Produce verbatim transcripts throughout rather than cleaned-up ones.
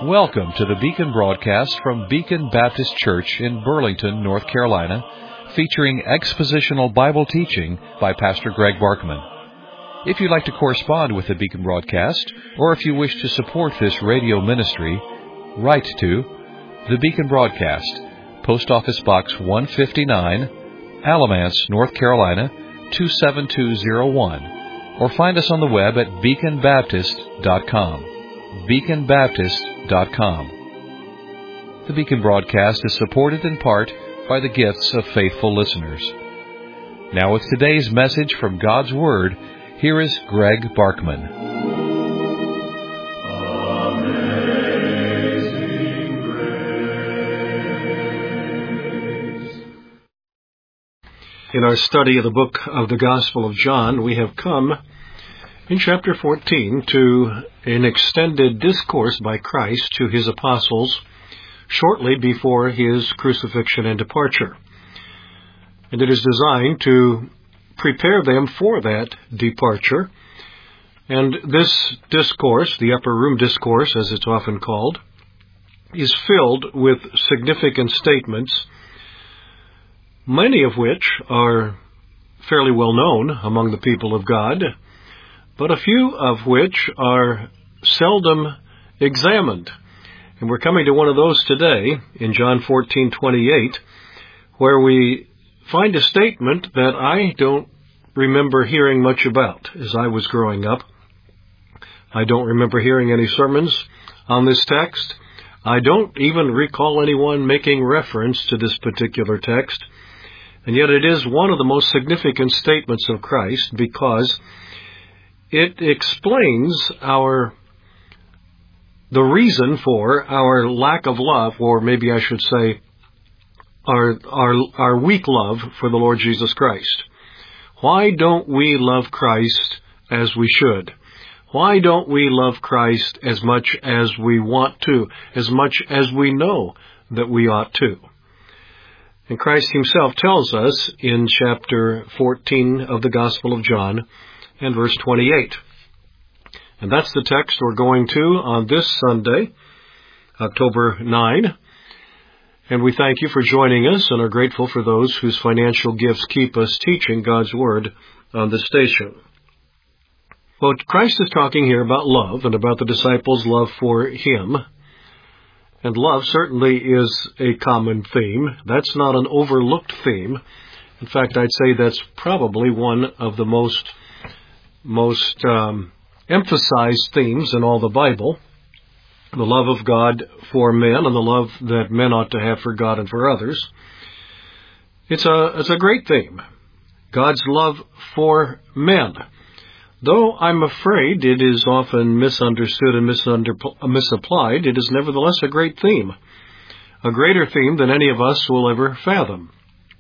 Welcome to the Beacon broadcast from Beacon Baptist Church in Burlington, North Carolina, featuring expositional Bible teaching by Pastor Greg Barkman. If you'd like to correspond with the Beacon broadcast, or if you wish to support this radio ministry, write to the Beacon Broadcast, Post Office Box one fifty-nine, Alamance, North Carolina, two seven two zero one, or find us on the web at beacon baptist dot com. beacon baptist dot com. The Beacon broadcast is supported in part by the gifts of faithful listeners. Now with today's message from God's Word, here is Greg Barkman. Amazing Grace. In our study of the book of the Gospel of John, we have come in chapter fourteen to an extended discourse by Christ to his apostles shortly before his crucifixion and departure. And it is designed to prepare them for that departure. And this discourse, the upper room discourse as it's often called, is filled with significant statements, many of which are fairly well known among the people of God, but a few of which are seldom examined. And we're coming to one of those today in John fourteen twenty-eight, where we find a statement that I don't remember hearing much about as I was growing up. I don't remember hearing any sermons on this text. I don't even recall anyone making reference to this particular text. And yet it is one of the most significant statements of Christ because it explains our the reason for our lack of love, or maybe I should say our, our, our weak love for the Lord Jesus Christ. Why don't we love Christ as we should? Why don't we love Christ as much as we want to, as much as we know that we ought to? And Christ himself tells us in chapter fourteen of the Gospel of John and verse twenty-eight. And that's the text we're going to on this Sunday, October ninth. And we thank you for joining us and are grateful for those whose financial gifts keep us teaching God's Word on the station. Well, Christ is talking here about love and about the disciples' love for Him. And love certainly is a common theme. That's not an overlooked theme. In fact, I'd say that's probably one of the most, most um, emphasized themes in all the Bible. The love of God for men and the love that men ought to have for God and for others. It's a, it's a great theme. God's love for men. Though I'm afraid it is often misunderstood and misunder, misapplied, it is nevertheless a great theme. A greater theme than any of us will ever fathom.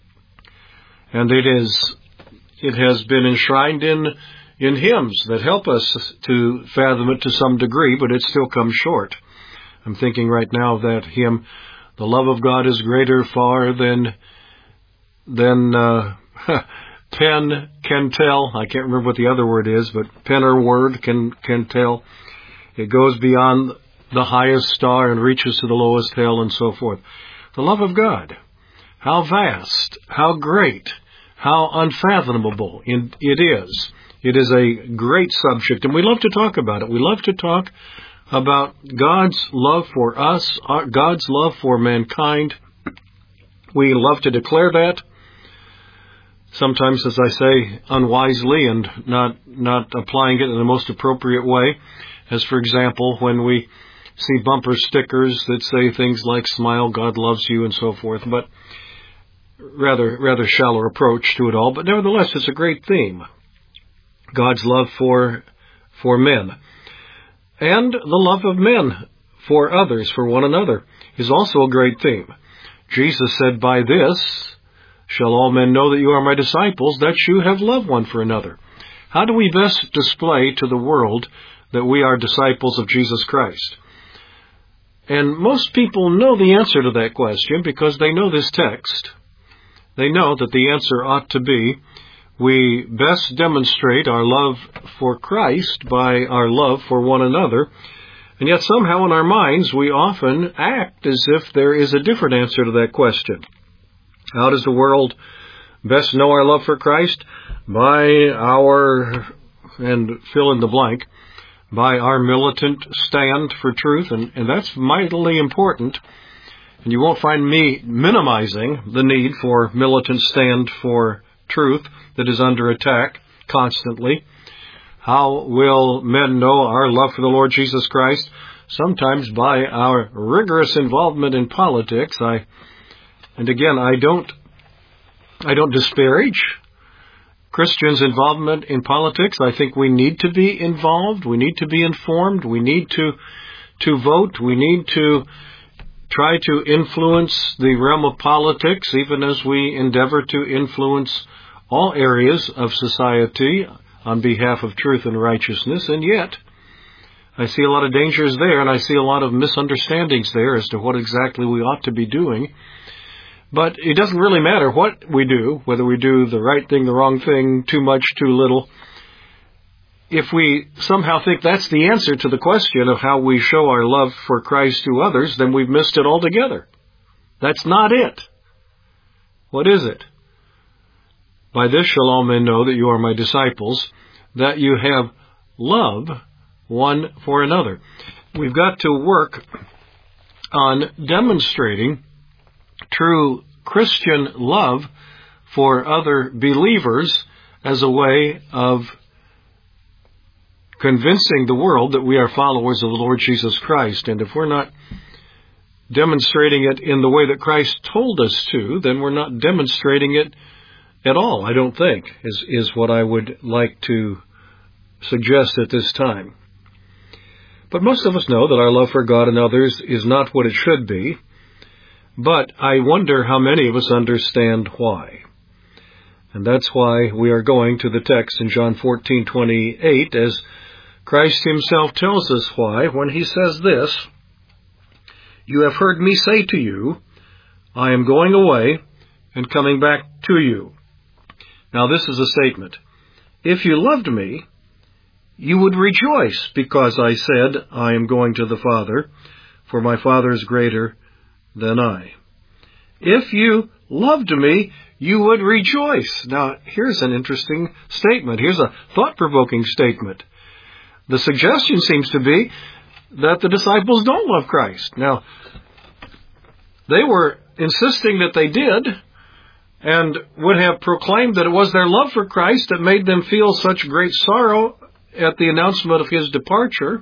And it is, it has been enshrined in, in hymns that help us to fathom it to some degree, but it still comes short. I'm thinking right now of that hymn, "The love of God is greater far than, than, uh, pen can tell." I can't remember what the other word is, but pen or word can, can tell. It goes beyond the highest star and reaches to the lowest hell and so forth. The love of God. How vast, how great, how unfathomable it is. It is a great subject, and we love to talk about it. We love to talk about God's love for us, God's love for mankind. We love to declare that. Sometimes, as I say, unwisely and not not applying it in the most appropriate way. As, for example, when we see bumper stickers that say things like "Smile, God loves you," and so forth. But rather rather shallow approach to it all. But nevertheless, it's a great theme. God's love for for men. And the love of men for others, for one another, is also a great theme. Jesus said, "By this shall all men know that you are my disciples, that you have loved one for another." How do we best display to the world that we are disciples of Jesus Christ? And most people know the answer to that question because they know this text. They know that the answer ought to be, we best demonstrate our love for Christ by our love for one another, And yet somehow in our minds we often act as if there is a different answer to that question. How does the world best know our love for Christ? By our, and fill in the blank, by our militant stand for truth, and, and that's mightily important. And you won't find me minimizing the need for militant stand for truth that is under attack constantly. How will men know our love for the Lord Jesus Christ? Sometimes by our rigorous involvement in politics. I, and again, I don't, I don't disparage Christians' involvement in politics. I think we need to be involved. We need to be informed. We need to, to vote. We need to try to influence the realm of politics, even as we endeavor to influence all areas of society on behalf of truth and righteousness. And yet, I see a lot of dangers there, and I see a lot of misunderstandings there as to what exactly we ought to be doing. But it doesn't really matter what we do, whether we do the right thing, the wrong thing, too much, too little. If we somehow think that's the answer to the question of how we show our love for Christ to others, then we've missed it altogether. That's not it. What is it? By this shall all men know that you are my disciples, that you have love one for another. We've got to work on demonstrating true Christian love for other believers as a way of convincing the world that we are followers of the Lord Jesus Christ. And if we're not demonstrating it in the way that Christ told us to, then we're not demonstrating it at all, I don't think, is, is what I would like to suggest at this time. But most of us know that our love for God and others is not what it should be, but I wonder how many of us understand why. And that's why we are going to the text in John fourteen twenty-eight, as Christ himself tells us why, when he says this, "You have heard me say to you, I am going away and coming back to you." Now this is a statement. If you loved me, you would rejoice because I said, I am going to the Father, for my Father is greater than I. If you loved me, you would rejoice. Now, here's an interesting statement. Here's a thought-provoking statement. The suggestion seems to be that the disciples don't love Christ. Now, they were insisting that they did, and would have proclaimed that it was their love for Christ that made them feel such great sorrow at the announcement of his departure.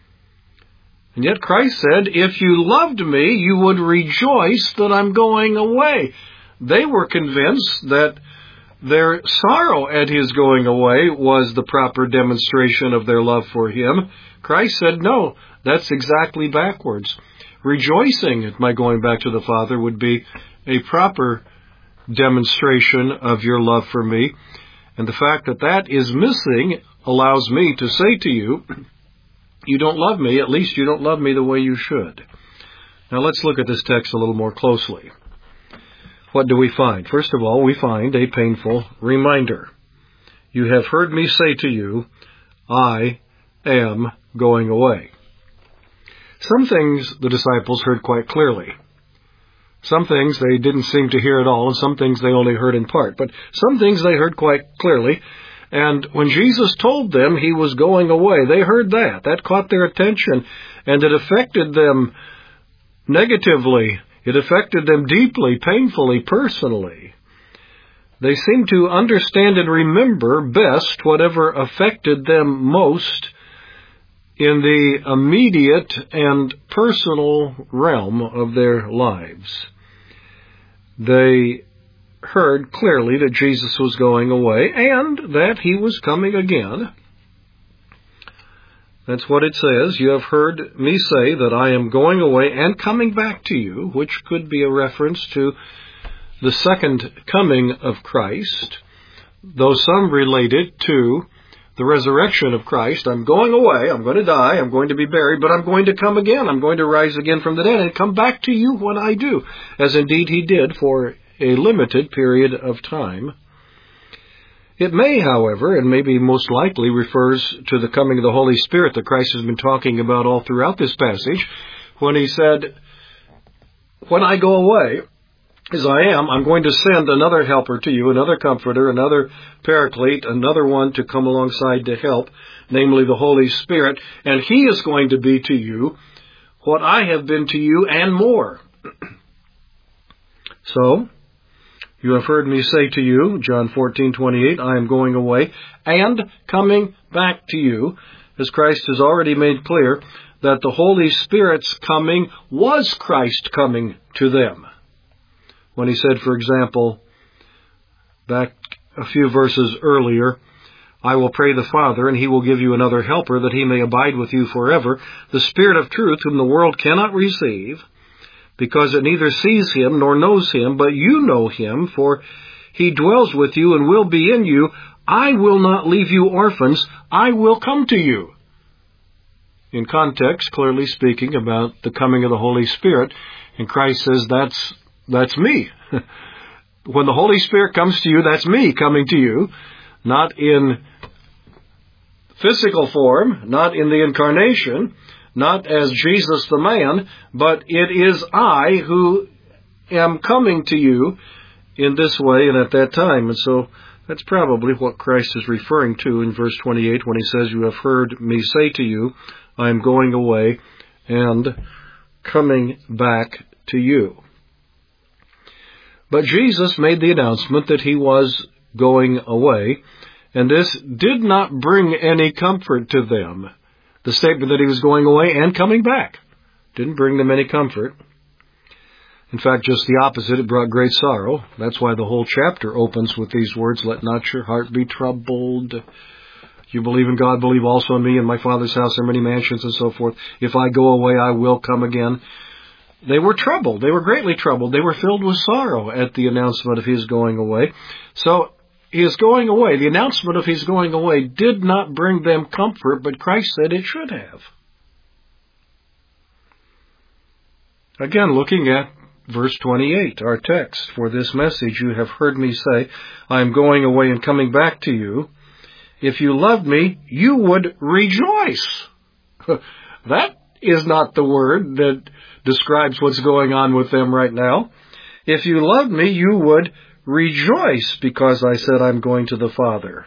And yet Christ said, if you loved me, you would rejoice that I'm going away. They were convinced that their sorrow at his going away was the proper demonstration of their love for him. Christ said, no, that's exactly backwards. Rejoicing at my going back to the Father would be a proper demonstration of your love for me. And the fact that that is missing allows me to say to you, you don't love me, at least you don't love me the way you should. Now let's look at this text a little more closely. What do we find? First of all, we find a painful reminder. You have heard me say to you, I am going away. Some things the disciples heard quite clearly. Some things they didn't seem to hear at all, and some things they only heard in part. But some things they heard quite clearly. And when Jesus told them he was going away, they heard that. That caught their attention, and it affected them negatively. It affected them deeply, painfully, personally. They seemed to understand and remember best whatever affected them most in the immediate and personal realm of their lives. They heard clearly that Jesus was going away and that he was coming again. That's what it says. You have heard me say that I am going away and coming back to you, which could be a reference to the second coming of Christ, though some relate it to the resurrection of Christ. I'm going away, I'm going to die, I'm going to be buried, but I'm going to come again. I'm going to rise again from the dead and come back to you when I do, as indeed he did for a limited period of time. It may, however, and maybe most likely refers to the coming of the Holy Spirit that Christ has been talking about all throughout this passage, when he said, when I go away, as I am, I'm going to send another helper to you, another comforter, another paraclete, another one to come alongside to help, namely the Holy Spirit, and he is going to be to you what I have been to you and more. So, you have heard me say to you, John fourteen twenty-eight, I am going away and coming back to you, as Christ has already made clear that the Holy Spirit's coming was Christ coming to them. When he said, for example, back a few verses earlier, I will pray the Father, and he will give you another helper, that he may abide with you forever, the Spirit of truth, whom the world cannot receive, because it neither sees him nor knows him, but you know him, for he dwells with you and will be in you. I will not leave you orphans, I will come to you. In context, clearly speaking about the coming of the Holy Spirit, and Christ says, that's that's me. When the Holy Spirit comes to you, that's me coming to you, not in physical form, not in the incarnation, not as Jesus the man, but it is I who am coming to you in this way and at that time. And so that's probably what Christ is referring to in verse twenty-eight when he says, you have heard me say to you, I am going away and coming back to you. But Jesus made the announcement that he was going away, and this did not bring any comfort to them. The statement that he was going away and coming back didn't bring them any comfort. In fact, just the opposite, it brought great sorrow. That's why the whole chapter opens with these words, let not your heart be troubled. You believe in God, believe also in me. In my Father's house there are many mansions and so forth. If I go away, I will come again. They were troubled. They were greatly troubled. They were filled with sorrow at the announcement of his going away. So, his going away, the announcement of his going away did not bring them comfort, but Christ said it should have. Again, looking at verse twenty-eight, our text for this message, you have heard me say, I am going away and coming back to you. If you loved me, you would rejoice. That is not the word that describes what's going on with them right now. If you loved me, you would rejoice because I said I'm going to the Father.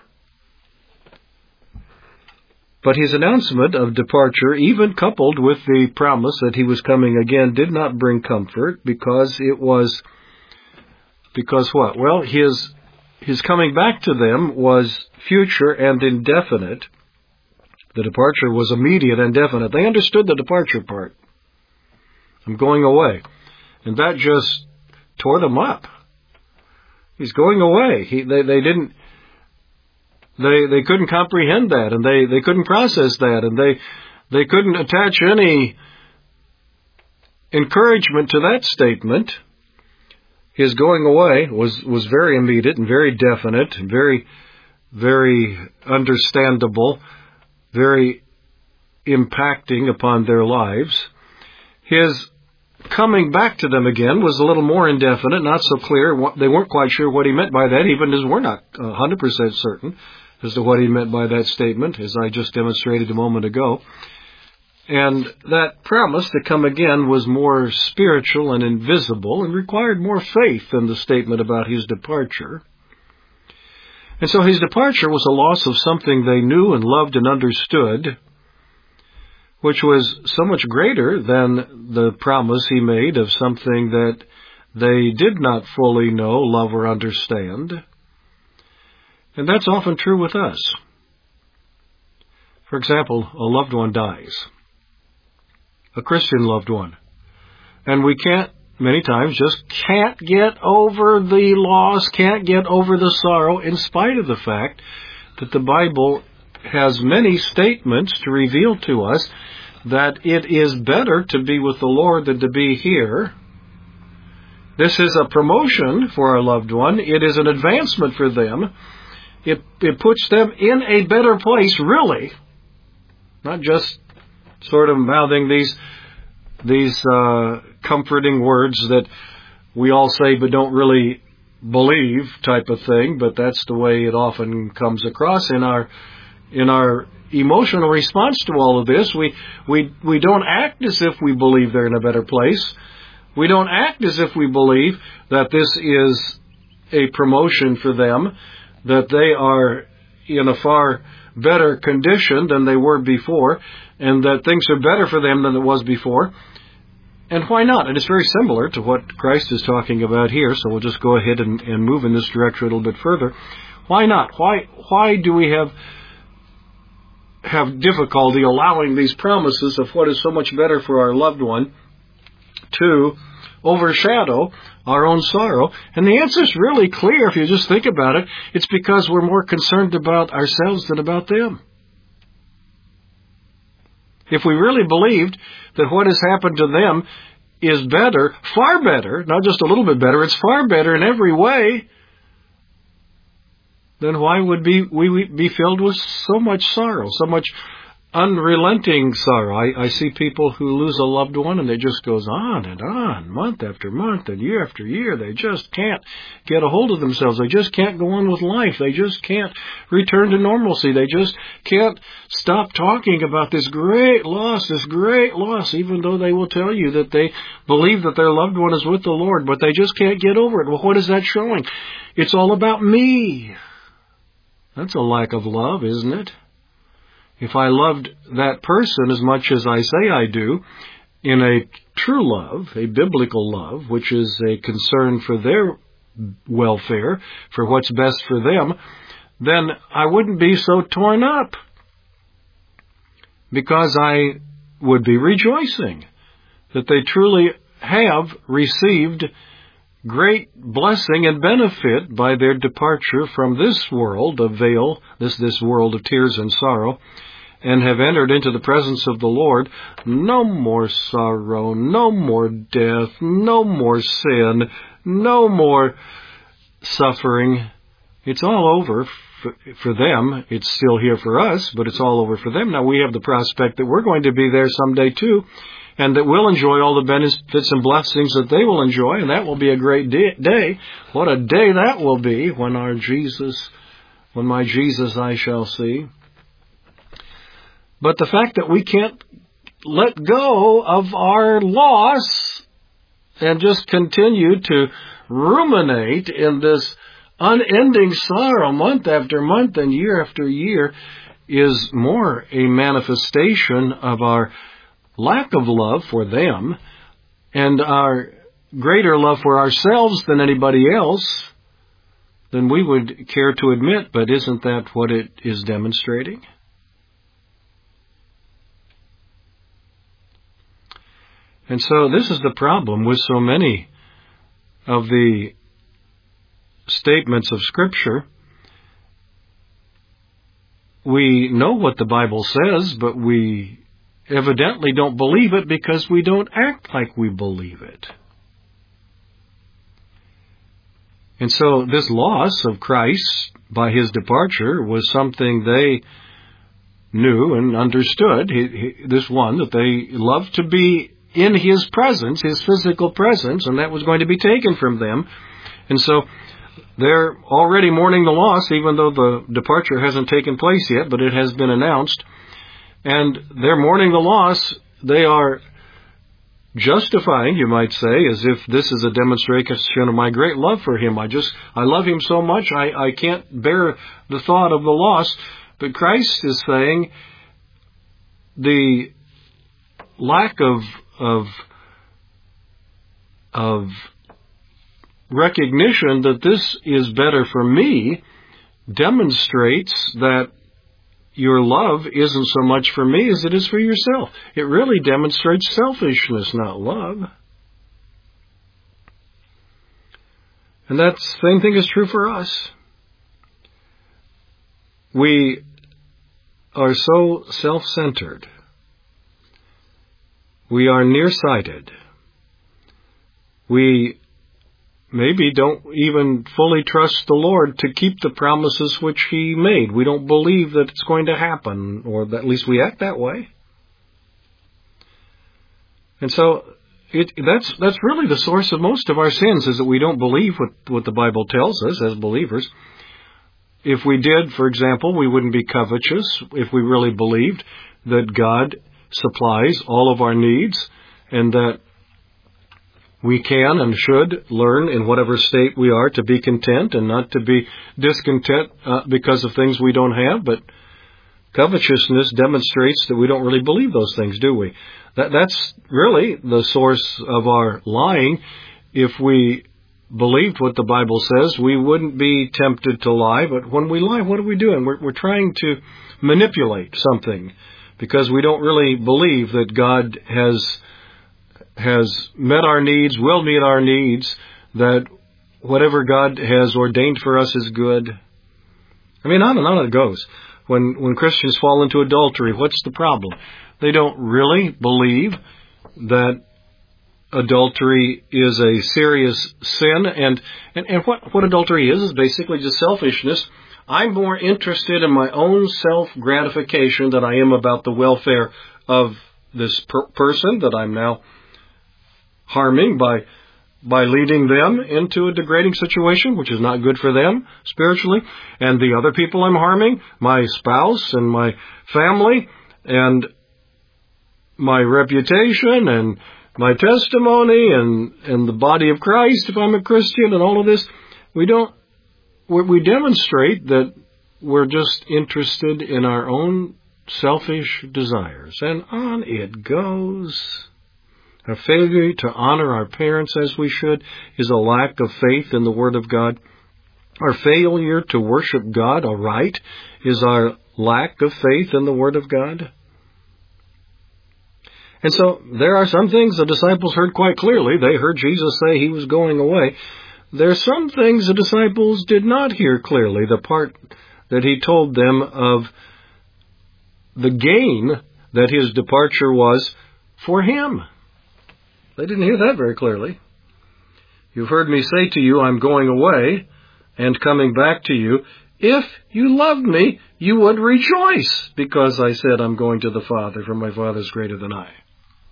But his announcement of departure, even coupled with the promise that he was coming again, did not bring comfort because it was, because what? Well, his, his coming back to them was future and indefinite. The departure was immediate and definite. They understood the departure part. I'm going away. And that just tore them up. He's going away. He, they, they didn't, they, they couldn't comprehend that, and they, they couldn't process that, and they, they couldn't attach any encouragement to that statement. His going away was, was very immediate and very definite and very, very understandable, very impacting upon their lives. His coming back to them again was a little more indefinite, not so clear. They weren't quite sure what he meant by that, even as we're not one hundred percent certain as to what he meant by that statement, as I just demonstrated a moment ago. And that promise to come again was more spiritual and invisible and required more faith than the statement about his departure. And so his departure was a loss of something they knew and loved and understood, which was so much greater than the promise he made of something that they did not fully know, love, or understand. And that's often true with us. For example, a loved one dies, a Christian loved one, and we can't, many times, just can't get over the loss, can't get over the sorrow, in spite of the fact that the Bible has many statements to reveal to us that it is better to be with the Lord than to be here. This is a promotion for our loved one. It is an advancement for them. It, it puts them in a better place, really. Not just sort of mouthing these, these uh, comforting words that we all say but don't really believe type of thing, but that's the way it often comes across in our in our emotional response to all of this. We we we don't act as if we believe they're in a better place. We don't act as if we believe that this is a promotion for them, that they are in a far better condition than they were before, and that things are better for them than it was before. And why not? And it's very similar to what Christ is talking about here, so we'll just go ahead and, and move in this direction a little bit further. Why not? Why why do we have have difficulty allowing these promises of what is so much better for our loved one to overshadow our own sorrow? And the answer is really clear if you just think about it. It's because we're more concerned about ourselves than about them. If we really believed that what has happened to them is better, far better, not just a little bit better, it's far better in every way, then why would be, we be filled with so much sorrow, so much unrelenting sorrow? I, I see people who lose a loved one and it just goes on and on, month after month and year after year. They just can't get a hold of themselves. They just can't go on with life. They just can't return to normalcy. They just can't stop talking about this great loss, this great loss, even though they will tell you that they believe that their loved one is with the Lord, but they just can't get over it. Well, what is that showing? It's all about me. That's a lack of love, isn't it? If I loved that person as much as I say I do, in a true love, a biblical love, which is a concern for their welfare, for what's best for them, then I wouldn't be so torn up, because I would be rejoicing that they truly have received great blessing and benefit by their departure from this world of veil, this, this world of tears and sorrow, and have entered into the presence of the Lord. No more sorrow, no more death, no more sin, no more suffering. It's all over for, for them. It's still here for us, but it's all over for them. Now we have the prospect that we're going to be there someday too, and that we'll enjoy all the benefits and blessings that they will enjoy, and that will be a great day. What a day that will be when our Jesus, when my Jesus I shall see. But the fact that we can't let go of our loss and just continue to ruminate in this unending sorrow month after month and year after year is more a manifestation of our lack of love for them and our greater love for ourselves than anybody else than we would care to admit. But isn't that what it is demonstrating? And so this is the problem with so many of the statements of Scripture. We know what the Bible says, but we evidently don't believe it because we don't act like we believe it. And so this loss of Christ by His departure was something they knew and understood. He, he, this one, that they loved to be in His presence, His physical presence, and that was going to be taken from them. And so they're already mourning the loss, even though the departure hasn't taken place yet, but it has been announced. And they're mourning the loss. They are justifying, you might say, as if this is a demonstration of my great love for Him. I just, I love Him so much, I, I can't bear the thought of the loss. But Christ is saying the lack of of of recognition that this is better for me demonstrates that your love isn't so much for me as it is for yourself. It really demonstrates selfishness, not love. And that same thing is true for us. We are so self-centered. We are nearsighted. We maybe don't even fully trust the Lord to keep the promises which He made. We don't believe that it's going to happen, or at least we act that way. And so it, that's that's really the source of most of our sins, is that we don't believe what, what the Bible tells us as believers. If we did, for example, we wouldn't be covetous if we really believed that God supplies all of our needs and that we can and should learn in whatever state we are to be content and not to be discontent uh, because of things we don't have. But covetousness demonstrates that we don't really believe those things, do we? That, that's really the source of our lying. If we believed what the Bible says, we wouldn't be tempted to lie. But when we lie, what are we doing? We're, we're trying to manipulate something because we don't really believe that God has has met our needs, will meet our needs, that whatever God has ordained for us is good. I mean, on and on it goes. When when Christians fall into adultery, what's the problem? They don't really believe that adultery is a serious sin. And, and, and what, what adultery is is basically just selfishness. I'm more interested in my own self-gratification than I am about the welfare of this per- person that I'm now harming by by leading them into a degrading situation, which is not good for them spiritually. And the other people I'm harming, my spouse and my family and my reputation and my testimony and, and the body of Christ, if I'm a Christian, and all of this, we don't, we, we demonstrate that we're just interested in our own selfish desires. And on it goes. Our failure to honor our parents as we should is a lack of faith in the Word of God. Our failure to worship God aright is our lack of faith in the Word of God. And so there are some things the disciples heard quite clearly. They heard Jesus say He was going away. There are some things the disciples did not hear clearly. The part that He told them of the gain that His departure was for Him. They didn't hear that very clearly. You've heard me say to you, I'm going away and coming back to you. If you loved me, you would rejoice because I said I'm going to the Father, for my Father is greater than I.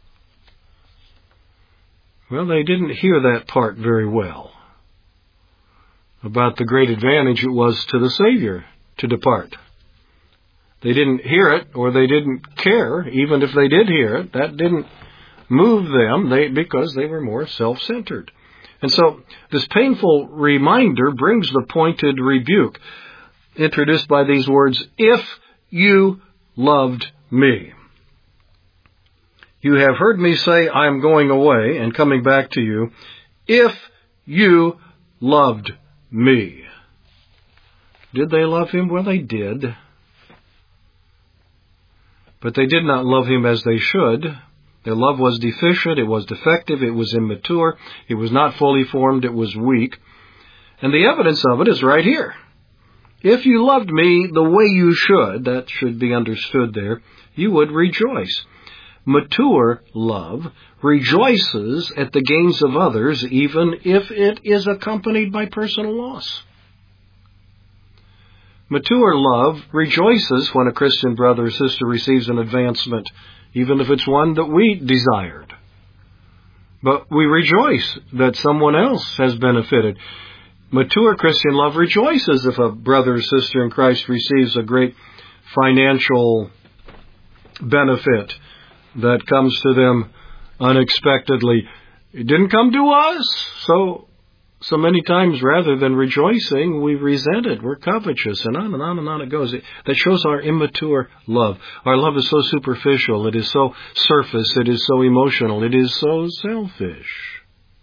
Well, they didn't hear that part very well about the great advantage it was to the Savior to depart. They didn't hear it, or they didn't care, even if they did hear it. That didn't move them they, because they were more self-centered. And so this painful reminder brings the pointed rebuke introduced by these words, if you loved me. You have heard me say, I am going away and coming back to you, if you loved me. Did they love Him? Well, they did. But they did not love Him as they should. Their love was deficient, it was defective, it was immature, it was not fully formed, it was weak. And the evidence of it is right here. If you loved me the way you should, that should be understood there, you would rejoice. Mature love rejoices at the gains of others, even if it is accompanied by personal loss. Mature love rejoices when a Christian brother or sister receives an advancement, even if it's one that we desired. But we rejoice that someone else has benefited. Mature Christian love rejoices if a brother or sister in Christ receives a great financial benefit that comes to them unexpectedly. It didn't come to us, so so many times rather than rejoicing, we resent it. We're covetous, and on and on and on it goes. It, that shows our immature love. Our love is so superficial. It is so surface. It is so emotional. It is so selfish.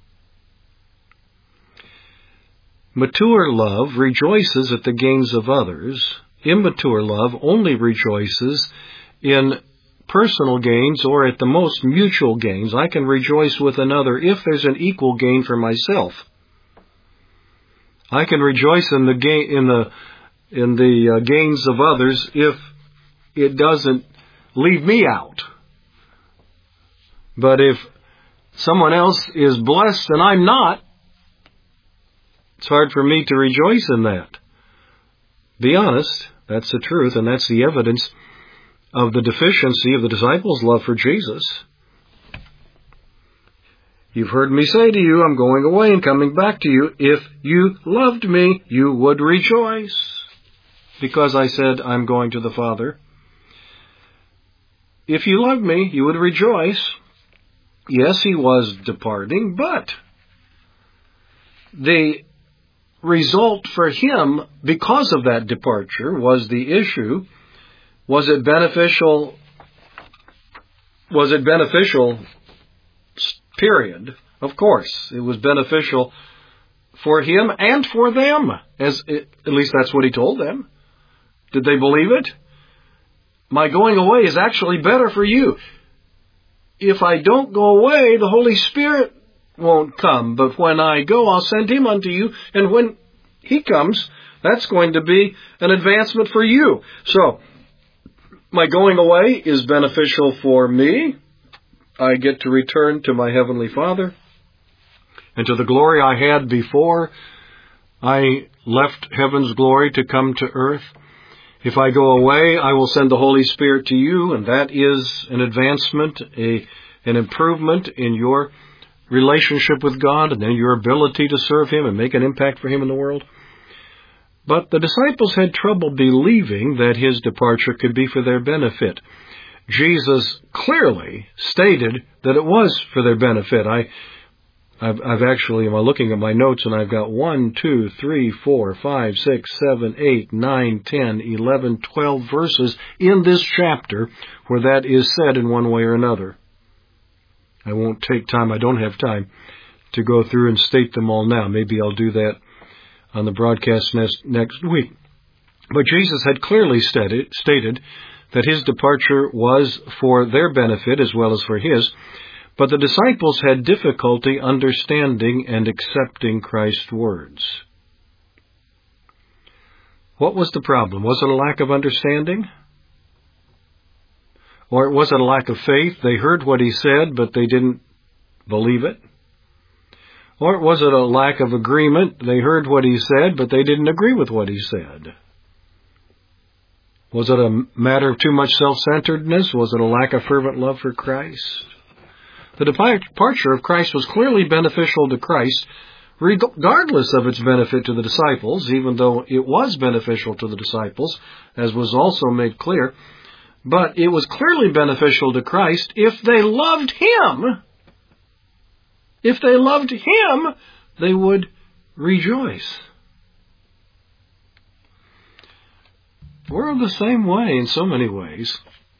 Mature love rejoices at the gains of others. Immature love only rejoices in personal gains or at the most mutual gains. I can rejoice with another if there's an equal gain for myself. I can rejoice in the gain in the in the uh, gains of others if it doesn't leave me out. But if someone else is blessed and I'm not, it's hard for me to rejoice in that. Be honest, that's the truth, and that's the evidence of the deficiency of the disciples' love for Jesus. You've heard me say to you, I'm going away and coming back to you. If you loved me, you would rejoice, because I said, I'm going to the Father. If you loved me, you would rejoice. Yes, he was departing, but the result for him, because of that departure, was the issue. Was it beneficial? Was it beneficial? Period. Of course, it was beneficial for him and for them. As it, at least that's what he told them. Did they believe it? My going away is actually better for you. If I don't go away, the Holy Spirit won't come. But when I go, I'll send him unto you. And when he comes, that's going to be an advancement for you. So, my going away is beneficial for me. I get to return to my Heavenly Father and to the glory I had before I left heaven's glory to come to earth. If I go away, I will send the Holy Spirit to you, and that is an advancement, a, an improvement in your relationship with God and in your ability to serve him and make an impact for him in the world. But the disciples had trouble believing that his departure could be for their benefit. Jesus clearly stated that it was for their benefit. I, I've, I've actually, I'm looking at my notes, and I've got one, two, three, four, five, six, seven, eight, nine, ten, eleven, twelve verses in this chapter where that is said in one way or another. I won't take time, I don't have time to go through and state them all now. Maybe I'll do that on the broadcast next, next week. But Jesus had clearly stated, stated that his departure was for their benefit as well as for his, but the disciples had difficulty understanding and accepting Christ's words. What was the problem? Was it a lack of understanding? Or was it a lack of faith? They heard what he said, but they didn't believe it. Or was it a lack of agreement? They heard what he said, but they didn't agree with what he said. Was it a matter of too much self-centeredness? Was it a lack of fervent love for Christ? The departure of Christ was clearly beneficial to Christ, regardless of its benefit to the disciples, even though it was beneficial to the disciples, as was also made clear. But it was clearly beneficial to Christ if they loved him. If they loved him, they would rejoice. We're the same way in so many ways.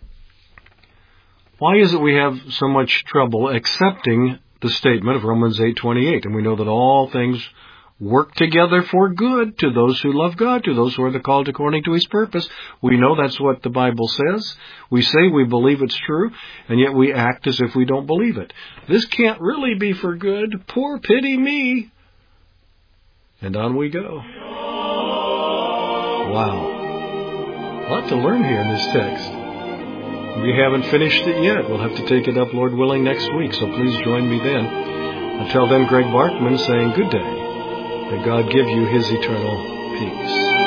Why is it we have so much trouble accepting the statement of Romans eight twenty-eight? And we know that all things work together for good to those who love God, to those who are the called according to his purpose. We know that's what the Bible says. We say we believe it's true, and yet we act as if we don't believe it. This can't really be for good. Poor pity me. And on we go. Wow. A lot to learn here in this text. We haven't finished it yet. We'll have to take it up, Lord willing, next week, so please join me then. Until then, Greg Barkman saying good day. May God give you his eternal peace.